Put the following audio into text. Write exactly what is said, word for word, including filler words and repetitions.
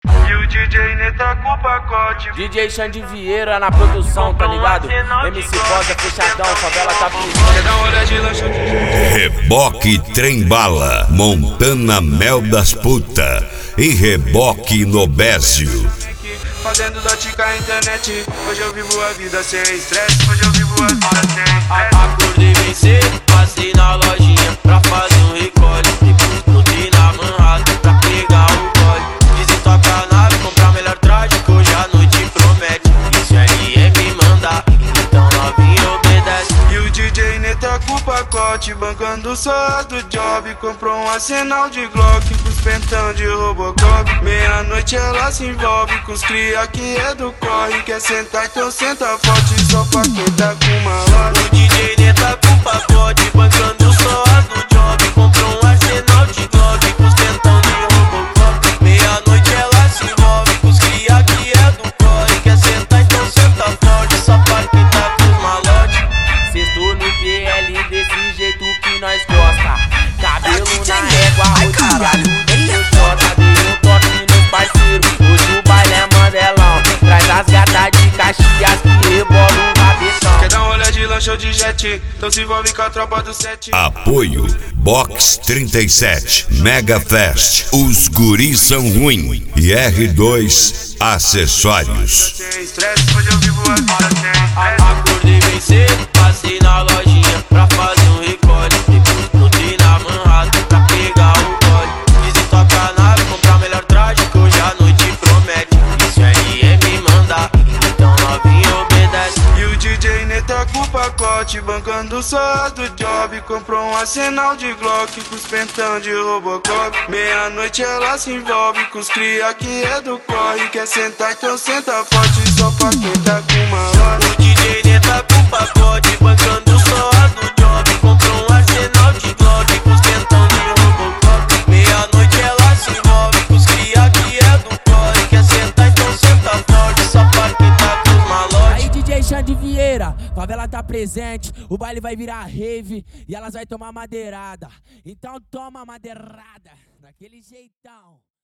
E o D J Neta com o pacote. D J Xande Vieira na produção, tá ligado? M C Bosa fechadão, favela tá Quer dar uma olhada de lancha de Reboque Trembala, Montana Mel das Puta e Reboque Nobésio. Fazendo dotica na internet. Hoje eu vivo a vida sem estresse. Hoje eu vivo a vida sem estresse. Acordei bem cedo, passei na lojinha pra fazer um recolhe. Depois voltei na Manhattan pra pegar o gole. Dizem toca a nave, comprar melhor traje que hoje a noite promete. Isso aí é me mandar, então novinho obedece. E o D J Neta com o pacote, bancando só do job. Comprou um arsenal de Glock, com os pentão de Robocop. Meia-noite ela se envolve com os cria que é do corre. Quer sentar, então senta forte, só pra quem tá com malote. O D J Neta com pacote, bancando só do job. Comprou um arsenal de Glock, com os pentão de Robocop. Meia-noite ela se envolve com os cria que é do corre. Quer sentar, então senta forte, só pra quem tá com malote. Sexto no P L desse jeito que nós gosta. Cabelo na régua, rodeado de Jota. Dei um toque nos parceiros, hoje o baile é mandelão. Traz as gatas de Caxias que rebolam o rabetão. Quer dar uma olhada de lancha ou de jet? Então se envolve com a tropa do sete. Apoio Box trinta e sete, Mega Fest, Os Guris São Ruim e R dois Acessórios. Sem estresse, hoje eu vivo a vida sem estresse. Acordei bem cedo, passei na lojinha pra fazer um recolhe. Depois voltei na Manhattan pra pegar o gole. Dizem toca a nave, comprar melhor traje que hoje a noite promete. Isso aí é me mandar, então novinho obedece. E o D J Neta com o pacote, bancando só do job. Comprou um arsenal de Glock, com os pentão de Robocop. Meia-noite ela se envolve com os cria que é do corre. Quer sentar, então senta forte, só pra quem tá com malote. O D J Neta com pacote, bancando só do job. Comprou um arsenal de Glock, com os pentão de Robocop. Meia-noite ela se envolve com os cria que é do corre. Quer sentar, então senta forte, só pra quem tá com malote. Aí D J Xande Vieira, favela tá presente, o baile vai virar rave e elas vai tomar madeirada. Então toma madeirada, daquele jeitão.